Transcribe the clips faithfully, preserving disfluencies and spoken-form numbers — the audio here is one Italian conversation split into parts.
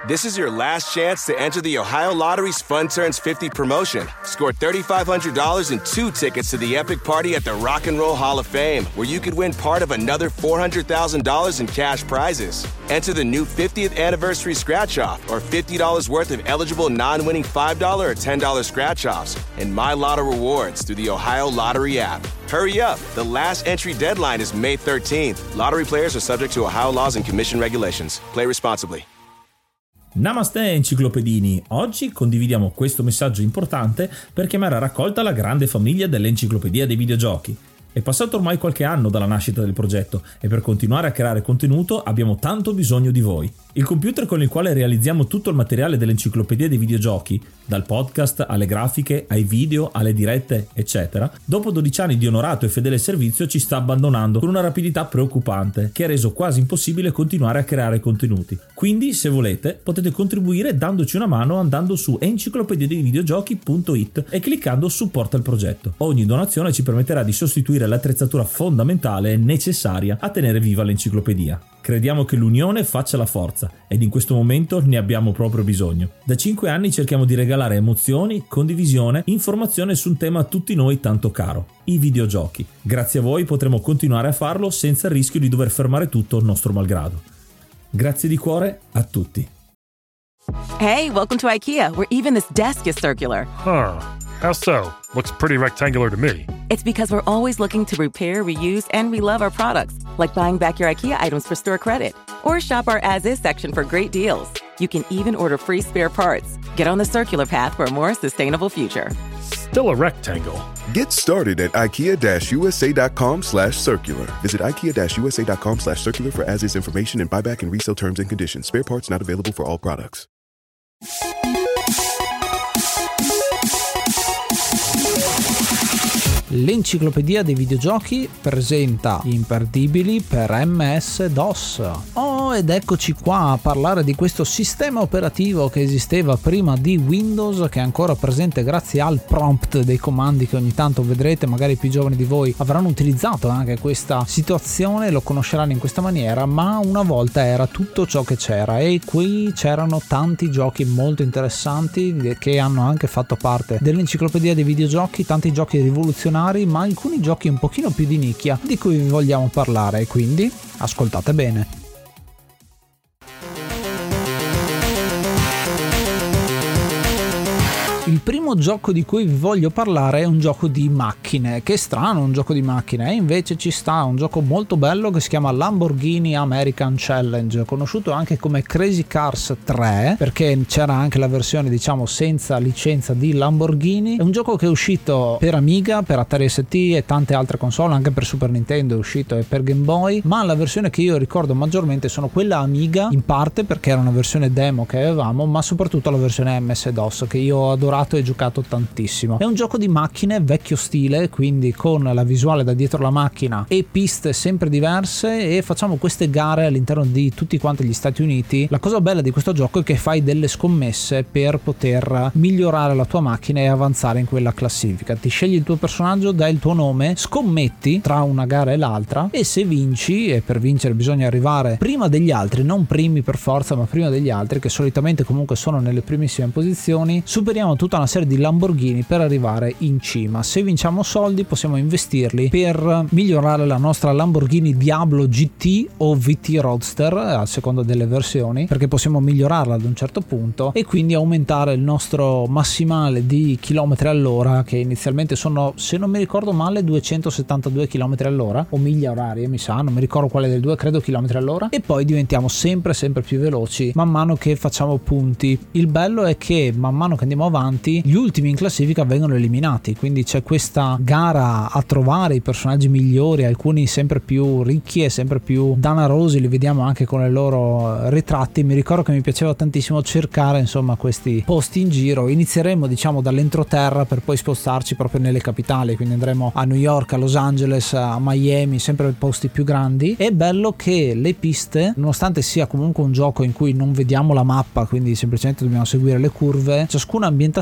This is your last chance to enter the Ohio Lottery's Fun Turns fifty promotion. Score three thousand five hundred dollars and two tickets to the epic party at the Rock and Roll Hall of Fame, where you could win part of another four hundred thousand dollars in cash prizes. Enter the new fiftieth anniversary scratch-off or fifty dollars worth of eligible non-winning five dollars or ten dollars scratch-offs and My Lotto rewards through the Ohio Lottery app. Hurry up. The last entry deadline is May thirteenth. Lottery players are subject to Ohio laws and commission regulations. Play responsibly. Namaste enciclopedini, oggi condividiamo questo messaggio importante per chiamare a raccolta la grande famiglia dell'Enciclopedia dei Videogiochi. È passato ormai qualche anno dalla nascita del progetto e per continuare a creare contenuto abbiamo tanto bisogno di voi. Il computer con il quale realizziamo tutto il materiale dell'Enciclopedia dei Videogiochi, dal podcast alle grafiche, ai video, alle dirette, eccetera, dopo dodici anni di onorato e fedele servizio ci sta abbandonando con una rapidità preoccupante che ha reso quasi impossibile continuare a creare contenuti. Quindi, se volete, potete contribuire dandoci una mano andando su enciclopedia dei videogiochi punto it e cliccando supporta il progetto. Ogni donazione ci permetterà di sostituire l'attrezzatura fondamentale e necessaria a tenere viva l'enciclopedia. Crediamo che l'unione faccia la forza ed in questo momento ne abbiamo proprio bisogno. Da cinque anni cerchiamo di regalare emozioni, condivisione, informazione su un tema a tutti noi tanto caro, i videogiochi. Grazie a voi potremo continuare a farlo senza il rischio di dover fermare tutto nostro malgrado. Grazie di cuore a tutti. Hey, welcome to IKEA, where even this desk is circular. Huh. How so? Looks pretty rectangular to me. It's because we're always looking to repair, reuse, and relove our products, like buying back your IKEA items for store credit. Or shop our as-is section for great deals. You can even order free spare parts. Get on the circular path for a more sustainable future. Still a rectangle. Get started at ikea-usa.com slash circular. Visit ikea-usa.com slash circular for as-is information and buyback and resale terms and conditions. Spare parts not available for all products. L'Enciclopedia dei Videogiochi presenta gli imperdibili per M S DOS. Oh, ed eccoci qua a parlare di questo sistema operativo che esisteva prima di Windows, che è ancora presente grazie al prompt dei comandi che ogni tanto vedrete. Magari i più giovani di voi avranno utilizzato anche questa situazione, lo conosceranno in questa maniera, ma una volta era tutto ciò che c'era e qui c'erano tanti giochi molto interessanti che hanno anche fatto parte dell'Enciclopedia dei Videogiochi, tanti giochi rivoluzionari, ma alcuni giochi un pochino più di nicchia di cui vi vogliamo parlare, quindi ascoltate bene. Il primo gioco di cui vi voglio parlare è un gioco di macchine. Che strano, un gioco di macchine, e invece ci sta un gioco molto bello che si chiama Lamborghini American Challenge, conosciuto anche come Crazy Cars tre, perché c'era anche la versione diciamo senza licenza di Lamborghini. È un gioco che è uscito per Amiga, per Atari S T e tante altre console, anche per Super Nintendo è uscito e per Game Boy, ma la versione che io ricordo maggiormente sono quella Amiga, in parte perché era una versione demo che avevamo, ma soprattutto la versione M S DOS che io ho adorato e giocato tantissimo. È un gioco di macchine vecchio stile, quindi con la visuale da dietro la macchina e piste sempre diverse, e facciamo queste gare all'interno di tutti quanti gli Stati Uniti. La cosa bella di questo gioco è che fai delle scommesse per poter migliorare la tua macchina e avanzare in quella classifica. Ti scegli il tuo personaggio, dai il tuo nome, scommetti tra una gara e l'altra, e se vinci, e per vincere bisogna arrivare prima degli altri, non primi per forza ma prima degli altri, che solitamente comunque sono nelle primissime posizioni, superiamo tutta una serie di Lamborghini per arrivare in cima. Se vinciamo soldi possiamo investirli per migliorare la nostra Lamborghini Diablo G T o V T Roadster a seconda delle versioni, perché possiamo migliorarla ad un certo punto e quindi aumentare il nostro massimale di chilometri all'ora, che inizialmente sono, se non mi ricordo male, duecentosettantadue chilometri all'ora o miglia orarie, mi sa, non mi ricordo quale delle due, credo chilometri all'ora, e poi diventiamo sempre sempre più veloci man mano che facciamo punti. Il bello è che man mano che andiamo avanti gli ultimi in classifica vengono eliminati, quindi c'è questa gara a trovare i personaggi migliori, alcuni sempre più ricchi e sempre più danarosi, li vediamo anche con i loro ritratti. Mi ricordo che mi piaceva tantissimo cercare insomma questi posti in giro. Inizieremo diciamo dall'entroterra per poi spostarci proprio nelle capitali, quindi andremo a New York, a Los Angeles, a Miami, sempre posti più grandi. È bello che le piste, nonostante sia comunque un gioco in cui non vediamo la mappa, quindi semplicemente dobbiamo seguire le curve, ciascuna ambientazione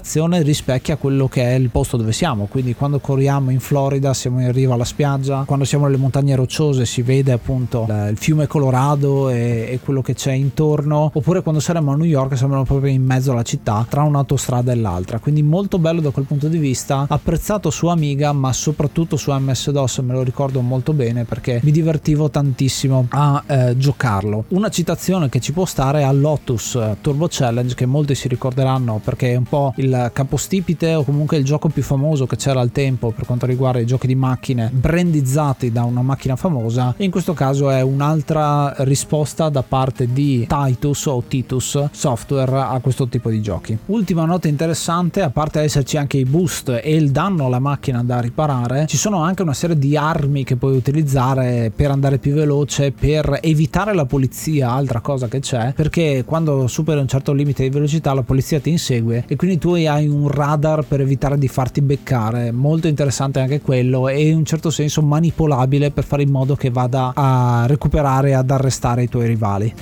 rispecchia quello che è il posto dove siamo. Quindi quando corriamo in Florida siamo in riva alla spiaggia, quando siamo nelle montagne rocciose si vede appunto il fiume Colorado e, e quello che c'è intorno, oppure quando saremo a New York siamo proprio in mezzo alla città tra un'autostrada e l'altra. Quindi molto bello da quel punto di vista, apprezzato su Amiga ma soprattutto su M S DOS, me lo ricordo molto bene perché mi divertivo tantissimo a eh, giocarlo. Una citazione che ci può stare a Lotus Turbo Challenge, che molti si ricorderanno perché è un po' il capostipite o comunque il gioco più famoso che c'era al tempo per quanto riguarda i giochi di macchine brandizzati da una macchina famosa, e in questo caso è un'altra risposta da parte di Titus o Titus Software a questo tipo di giochi. Ultima nota interessante, a parte esserci anche i boost e il danno alla macchina da riparare, ci sono anche una serie di armi che puoi utilizzare per andare più veloce, per evitare la polizia, altra cosa che c'è, perché quando superi un certo limite di velocità la polizia ti insegue e quindi tu hai un radar per evitare di farti beccare. Molto interessante anche quello, e in un certo senso manipolabile per fare in modo che vada a recuperare e ad arrestare i tuoi rivali.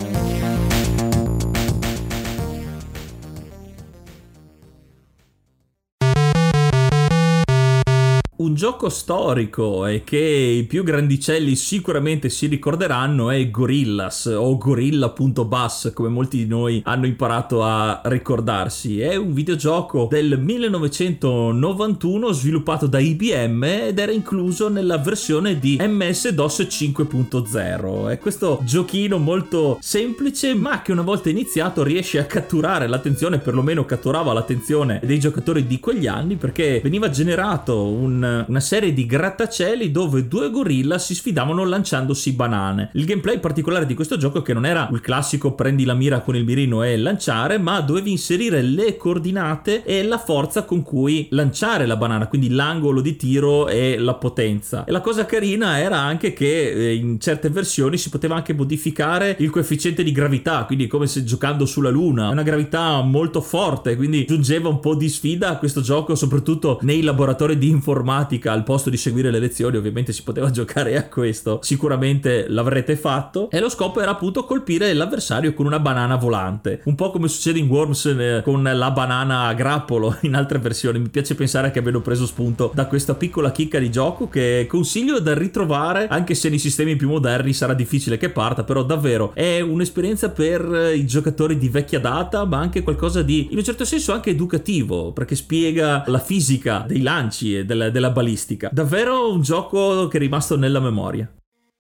Un gioco storico e che i più grandicelli sicuramente si ricorderanno è Gorillaz, o Gorilla.bus come molti di noi hanno imparato a ricordarsi. È un videogioco del millenovecentonovantuno sviluppato da I B M ed era incluso nella versione di M S DOS cinque punto zero. È questo giochino molto semplice ma che una volta iniziato riesce a catturare l'attenzione, perlomeno catturava l'attenzione dei giocatori di quegli anni, perché veniva generato un una serie di grattacieli dove due gorilla si sfidavano lanciandosi banane. Il gameplay particolare di questo gioco è che non era il classico prendi la mira con il mirino e lanciare, ma dovevi inserire le coordinate e la forza con cui lanciare la banana, quindi l'angolo di tiro e la potenza. E la cosa carina era anche che in certe versioni si poteva anche modificare il coefficiente di gravità, quindi come se giocando sulla luna, una gravità molto forte, quindi giungeva un po' di sfida a questo gioco, soprattutto nei laboratori di informatica. Al posto di seguire le lezioni ovviamente si poteva giocare a questo, sicuramente l'avrete fatto, e lo scopo era appunto colpire l'avversario con una banana volante, un po' come succede in Worms eh, con la banana a grappolo in altre versioni. Mi piace pensare che abbiano preso spunto da questa piccola chicca di gioco che consiglio da ritrovare, anche se nei sistemi più moderni sarà difficile che parta, però davvero è un'esperienza per i giocatori di vecchia data, ma anche qualcosa di in un certo senso anche educativo, perché spiega la fisica dei lanci e della, della balistica. Davvero un gioco che è rimasto nella memoria.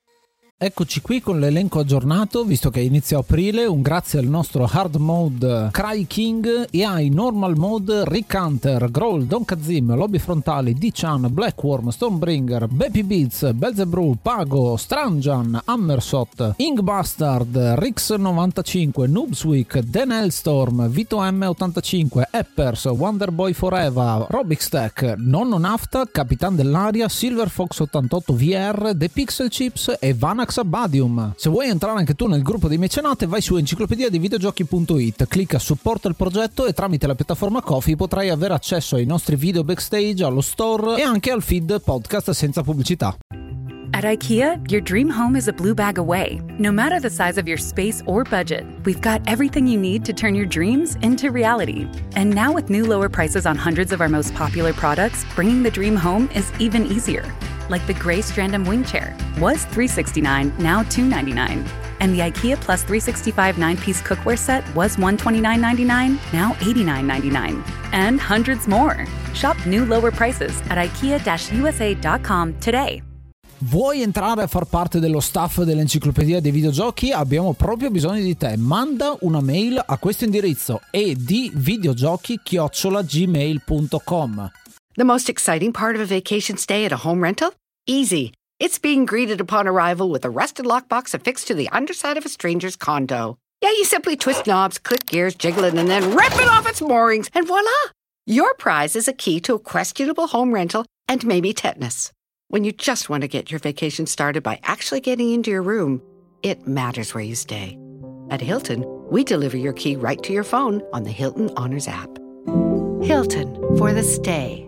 Eccoci qui con l'elenco aggiornato, visto che è inizio aprile. Un grazie al nostro hard mode Cry King e ai normal mode Rick Hunter, Growl, Don Kazim, Lobby Frontali, D-Chan, Blackworm, Stormbringer, Baby Beats, Belzebrew, Pago, Stranjan, Hammersot, Inkbastard, Rix novantacinque, Noobsweek, Dan Hellstorm, Vito M ottantacinque, Eppers, Wonderboy Forever, Robixtech, Nonno Nafta, Capitan dell'Aria, Silver Fox ottantotto V R, The Pixel Chips e Vanax Abadium. Se vuoi entrare anche tu nel gruppo dei mecenate, vai su enciclopedia di videogiochi punto it, clicca supporta il progetto e tramite la piattaforma Ko-fi potrai avere accesso ai nostri video backstage, allo store e anche al feed podcast senza pubblicità. At IKEA, your dream home is a blue bag away. No matter the size of your space or budget, we've got everything you need to turn your dreams into reality. And now with new lower prices on hundreds of our most popular products, bringing the dream home is even easier. Like the gray Strandom wing chair, was three hundred sixty-nine dollars, now two hundred ninety-nine dollars. And the IKEA Plus three sixty-five nine-piece cookware set was one hundred twenty-nine dollars and ninety-nine cents, now eighty-nine dollars and ninety-nine cents. And hundreds more. Shop new lower prices at ikea dash u s a dot com today. Vuoi entrare a far parte dello staff dell'enciclopedia dei videogiochi? Abbiamo proprio bisogno di te. Manda una mail a questo indirizzo e di videogiochi chiocciola gmail punto com. The most exciting part of a vacation stay at a home rental? Easy. It's being greeted upon arrival with a rusted lockbox affixed to the underside of a stranger's condo. Yeah, you simply twist knobs, click gears, jiggle it, and then rip it off its moorings, and voila! Your prize is a key to a questionable home rental and maybe tetanus. When you just want to get your vacation started by actually getting into your room, it matters where you stay. At Hilton, we deliver your key right to your phone on the Hilton Honors app. Hilton, for the stay.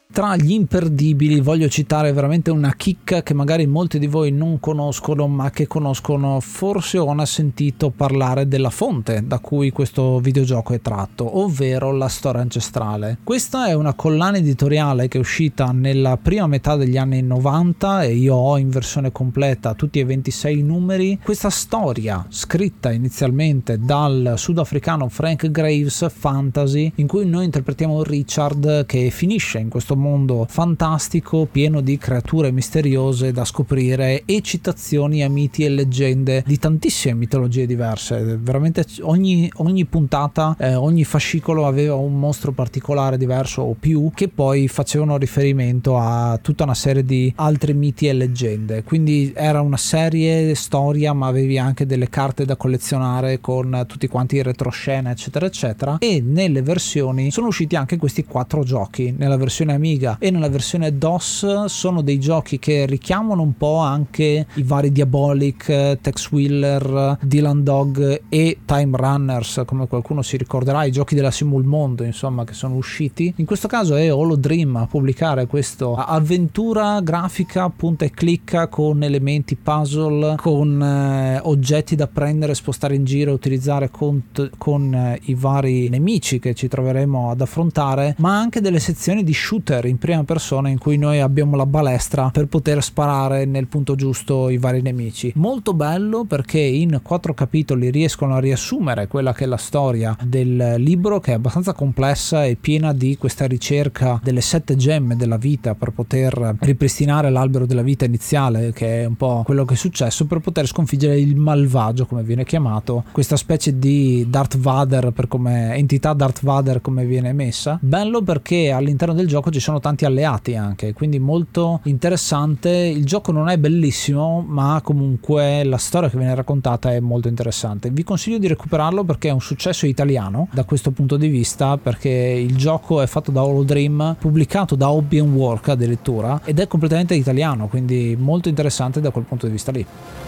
Tra gli imperdibili voglio citare veramente una chicca che magari molti di voi non conoscono, ma che conoscono forse o hanno sentito parlare della fonte da cui questo videogioco è tratto, ovvero la storia ancestrale. Questa è una collana editoriale che è uscita nella prima metà degli anni novanta e io ho in versione completa tutti e ventisei numeri. Questa storia scritta inizialmente dal sudafricano Frank Graves, fantasy, in cui noi interpretiamo Richard che finisce in questo mondo fantastico pieno di creature misteriose da scoprire e citazioni a miti e leggende di tantissime mitologie diverse. Veramente ogni, ogni puntata, eh, ogni fascicolo aveva un mostro particolare diverso o più, che poi facevano riferimento a tutta una serie di altri miti e leggende. Quindi era una serie storia, ma avevi anche delle carte da collezionare con tutti quanti i retroscena eccetera eccetera. E nelle versioni sono usciti anche questi quattro giochi. Nella versione Amiga e nella versione DOS sono dei giochi che richiamano un po' anche i vari Diabolic, Tex Willer, Dylan Dog e Time Runners, come qualcuno si ricorderà, i giochi della Simulmondo insomma che sono usciti. In questo caso è Holodream a pubblicare questo avventura grafica punta e clicca con elementi puzzle, con eh, oggetti da prendere, spostare in giro e utilizzare con, con eh, i vari nemici che ci troveremo ad affrontare, ma anche delle sezioni di shooter in prima persona in cui noi abbiamo la balestra per poter sparare nel punto giusto i vari nemici. Molto bello perché in quattro capitoli riescono a riassumere quella che è la storia del libro, che è abbastanza complessa e piena di questa ricerca delle sette gemme della vita per poter ripristinare l'albero della vita iniziale, che è un po' quello che è successo, per poter sconfiggere il malvagio, come viene chiamato, questa specie di Darth Vader, per come entità Darth Vader come viene messa. Bello perché all'interno del gioco ci sono tanti alleati anche, quindi molto interessante. Il gioco non è bellissimo, ma comunque la storia che viene raccontata è molto interessante. Vi consiglio di recuperarlo perché è un successo italiano da questo punto di vista, perché il gioco è fatto da Holodream, pubblicato da Hobby and Work addirittura, ed è completamente italiano, quindi molto interessante da quel punto di vista lì.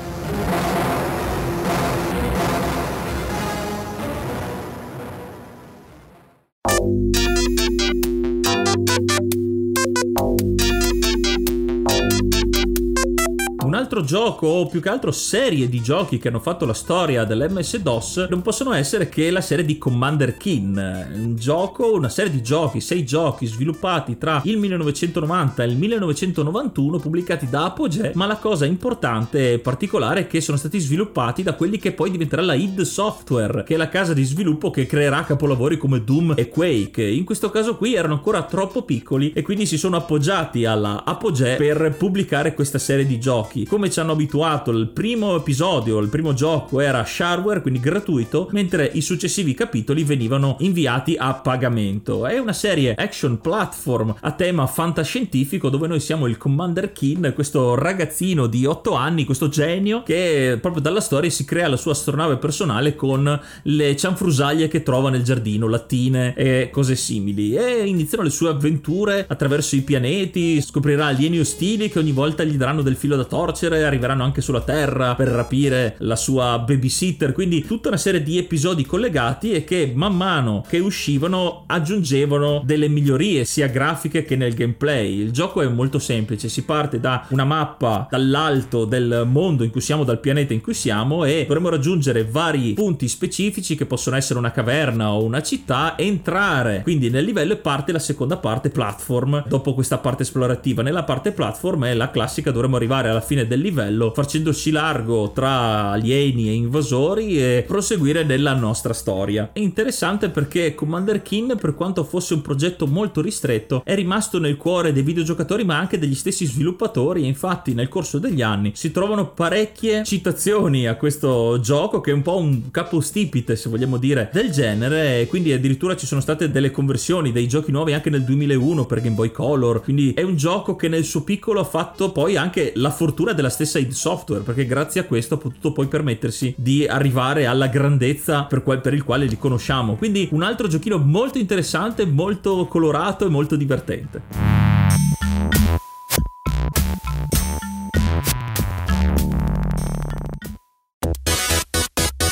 Un altro gioco, o più che altro serie di giochi che hanno fatto la storia dell'M S DOS, non possono essere che la serie di Commander Keen, un gioco, una serie di giochi, sei giochi sviluppati tra il millenovecentonovanta e il millenovecentonovantuno, pubblicati da Apogee, ma la cosa importante e particolare è che sono stati sviluppati da quelli che poi diventerà la id Software, che è la casa di sviluppo che creerà capolavori come Doom e Quake. In questo caso qui erano ancora troppo piccoli e quindi si sono appoggiati alla Apogee per pubblicare questa serie di giochi. Come ci hanno abituato, il primo episodio, il primo gioco era shareware, quindi gratuito, mentre i successivi capitoli venivano inviati a pagamento. È una serie action platform a tema fantascientifico dove noi siamo il Commander Keen, questo ragazzino di otto anni, questo genio che proprio dalla storia si crea la sua astronave personale con le cianfrusaglie che trova nel giardino, lattine e cose simili, e iniziano le sue avventure attraverso i pianeti. Scoprirà alieni ostili che ogni volta gli daranno del filo da torcere, arriveranno anche sulla Terra per rapire la sua babysitter, quindi tutta una serie di episodi collegati e che man mano che uscivano aggiungevano delle migliorie sia grafiche che nel gameplay. Il gioco è molto semplice, si parte da una mappa dall'alto del mondo in cui siamo, dal pianeta in cui siamo, e dovremo raggiungere vari punti specifici che possono essere una caverna o una città, entrare quindi nel livello e parte la seconda parte platform. Dopo questa parte esplorativa, nella parte platform è la classica, dovremo arrivare alla fine del livello facendoci largo tra alieni e invasori e proseguire nella nostra storia. È interessante perché Commander Keen, per quanto fosse un progetto molto ristretto, è rimasto nel cuore dei videogiocatori ma anche degli stessi sviluppatori, e infatti nel corso degli anni si trovano parecchie citazioni a questo gioco, che è un po' un capostipite, se vogliamo dire, del genere, e quindi addirittura ci sono state delle conversioni dei giochi nuovi anche nel duemilauno per Game Boy Color. Quindi è un gioco che nel suo piccolo ha fatto poi anche la fortuna della stessa id Software, perché grazie a questo ha potuto poi permettersi di arrivare alla grandezza per, quel, per il quale li conosciamo. Quindi un altro giochino molto interessante, molto colorato e molto divertente.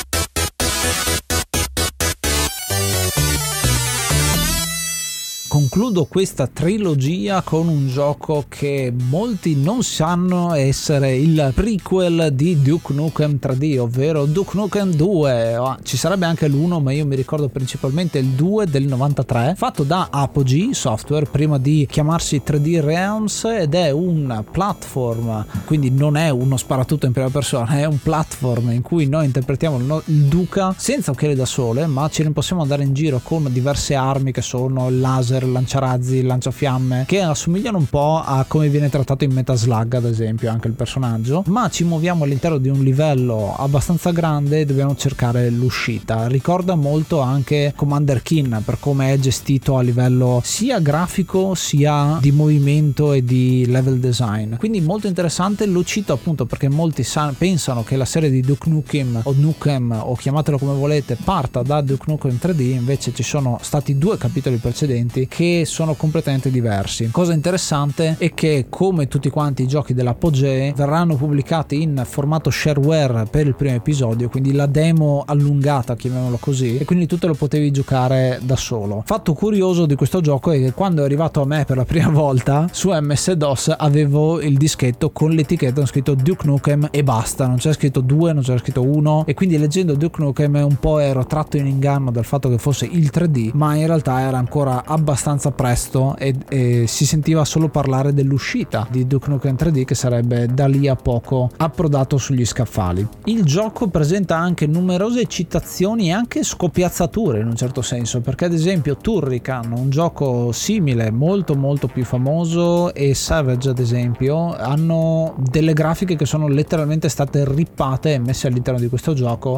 Con concludo questa trilogia con un gioco che molti non sanno essere il prequel di Duke Nukem tre D, ovvero Duke Nukem due. Ci sarebbe anche l'uno, ma io mi ricordo principalmente il due del novantatré, fatto da Apogee Software prima di chiamarsi tre D Realms, ed è un platform, quindi non è uno sparatutto in prima persona, è un platform in cui noi interpretiamo il, no- il Duca senza occhiali da sole, ma ce ne possiamo andare in giro con diverse armi che sono il laser, il lanciarazzi, il lanciafiamme, che assomigliano un po' a come viene trattato in Metal Slug, ad esempio, anche il personaggio, ma ci muoviamo all'interno di un livello abbastanza grande e dobbiamo cercare l'uscita. Ricorda molto anche Commander Keen per come è gestito a livello sia grafico sia di movimento e di level design, quindi molto interessante. Lo cito appunto perché molti sa- pensano che la serie di Duke Nukem o Nukem, o chiamatelo come volete, parta da Duke Nukem tre D, invece ci sono stati due capitoli precedenti che sono completamente diversi. Cosa interessante è che, come tutti quanti i giochi dell'Apogee, verranno pubblicati in formato shareware per il primo episodio, quindi la demo allungata, chiamiamolo così, e quindi tu te lo potevi giocare da solo. Fatto curioso di questo gioco è che quando è arrivato a me per la prima volta su M S DOS avevo il dischetto con l'etichetta scritto Duke Nukem e basta, non c'era scritto due, non c'era scritto uno, e quindi leggendo Duke Nukem un po' ero tratto in inganno dal fatto che fosse il tre D, ma in realtà era ancora abbastanza presto e, e si sentiva solo parlare dell'uscita di Duke Nukem tre D, che sarebbe da lì a poco approdato sugli scaffali. Il gioco presenta anche numerose citazioni e anche scopiazzature in un certo senso, perché ad esempio Turrican, un gioco simile, molto molto più famoso, e Savage ad esempio, hanno delle grafiche che sono letteralmente state rippate e messe all'interno di questo gioco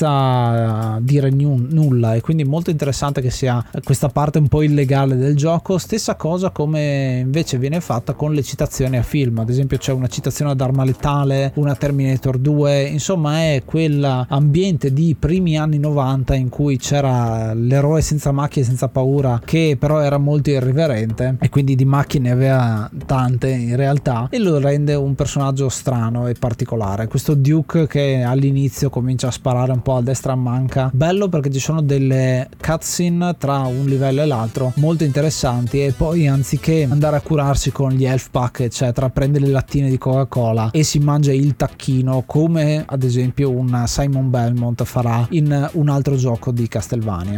senza dire n- nulla, e quindi molto interessante che sia questa parte un po' illegale del gioco. Stessa cosa come invece viene fatta con le citazioni a film, ad esempio c'è una citazione ad Arma Letale, una Terminator due, insomma è quell'ambiente di primi anni novanta in cui c'era l'eroe senza macchie e senza paura, che però era molto irriverente e quindi di macchine aveva tante in realtà, e lo rende un personaggio strano e particolare. Questo Duke che all'inizio comincia a sparare un po' a destra a manca, bello perché ci sono delle cutscene tra un livello e l'altro molto interessanti, e poi anziché andare a curarsi con gli health pack eccetera, prende le lattine di Coca-Cola e si mangia il tacchino, come ad esempio un Simon Belmont farà in un altro gioco di Castlevania.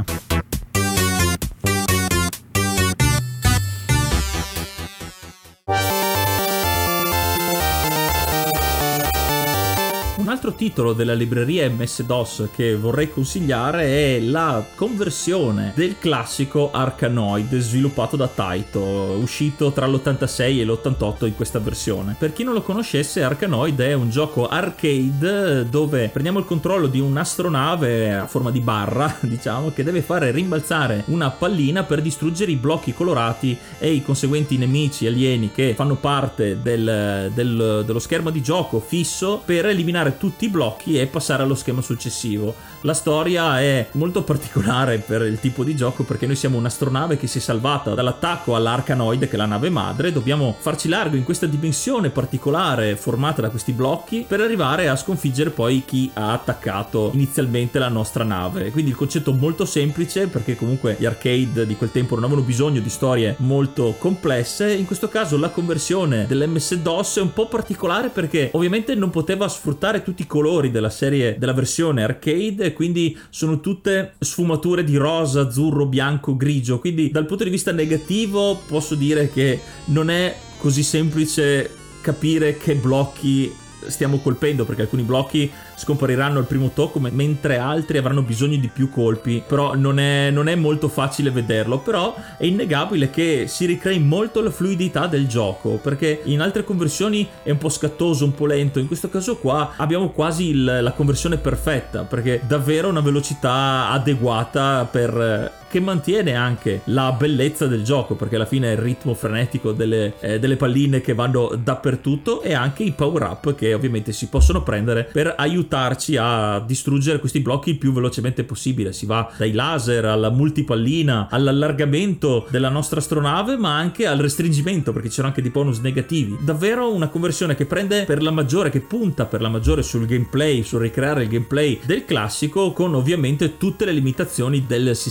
Un altro titolo della libreria M S DOS che vorrei consigliare è la conversione del classico Arkanoid sviluppato da Taito, uscito tra l'ottantasei e l'ottantotto in questa versione. Per chi non lo conoscesse, Arkanoid è un gioco arcade dove prendiamo il controllo di un'astronave a forma di barra, diciamo, che deve fare rimbalzare una pallina per distruggere i blocchi colorati e i conseguenti nemici alieni che fanno parte del, del, dello schermo di gioco fisso, per eliminare tutti i blocchi e passare allo schema successivo. La storia è molto particolare per il tipo di gioco, perché noi siamo un'astronave che si è salvata dall'attacco all'Arkanoid, che è la nave madre. Dobbiamo farci largo in questa dimensione particolare formata da questi blocchi per arrivare a sconfiggere poi chi ha attaccato inizialmente la nostra nave. Quindi il concetto molto semplice, perché comunque gli arcade di quel tempo non avevano bisogno di storie molto complesse. In questo caso la conversione dell'M S DOS è un po' particolare perché ovviamente non poteva sfruttare tutti i colori della serie, della versione arcade, e quindi sono tutte sfumature di rosa, azzurro, bianco, grigio. Quindi dal punto di vista negativo posso dire che non è così semplice capire che blocchi stiamo colpendo, perché alcuni blocchi scompariranno al primo tocco mentre altri avranno bisogno di più colpi, però non è, non è molto facile vederlo. Però è innegabile che si ricrei molto la fluidità del gioco, perché in altre conversioni è un po' scattoso, un po' lento. In questo caso qua abbiamo quasi il, la conversione perfetta, perché davvero una velocità adeguata per che mantiene anche la bellezza del gioco, perché alla fine è il ritmo frenetico delle, eh, delle palline che vanno dappertutto, e anche i power up che ovviamente si possono prendere per aiutarci a distruggere questi blocchi il più velocemente possibile. Si va dai laser alla multipallina, all'allargamento della nostra astronave, ma anche al restringimento, perché c'erano anche dei bonus negativi. Davvero una conversione che prende per la maggiore, che punta per la maggiore sul gameplay, sul ricreare il gameplay del classico, con ovviamente tutte le limitazioni del sistema,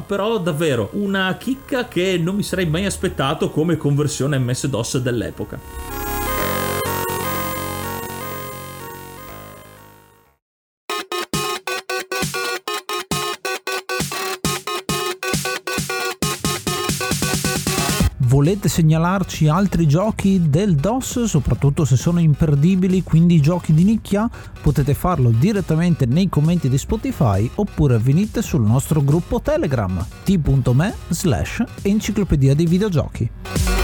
però davvero una chicca che non mi sarei mai aspettato come conversione M S DOS dell'epoca. Volete segnalarci altri giochi del DOS, soprattutto se sono imperdibili, quindi giochi di nicchia? Potete farlo direttamente nei commenti di Spotify oppure venite sul nostro gruppo Telegram t punto m e slash enciclopedia dei videogiochi.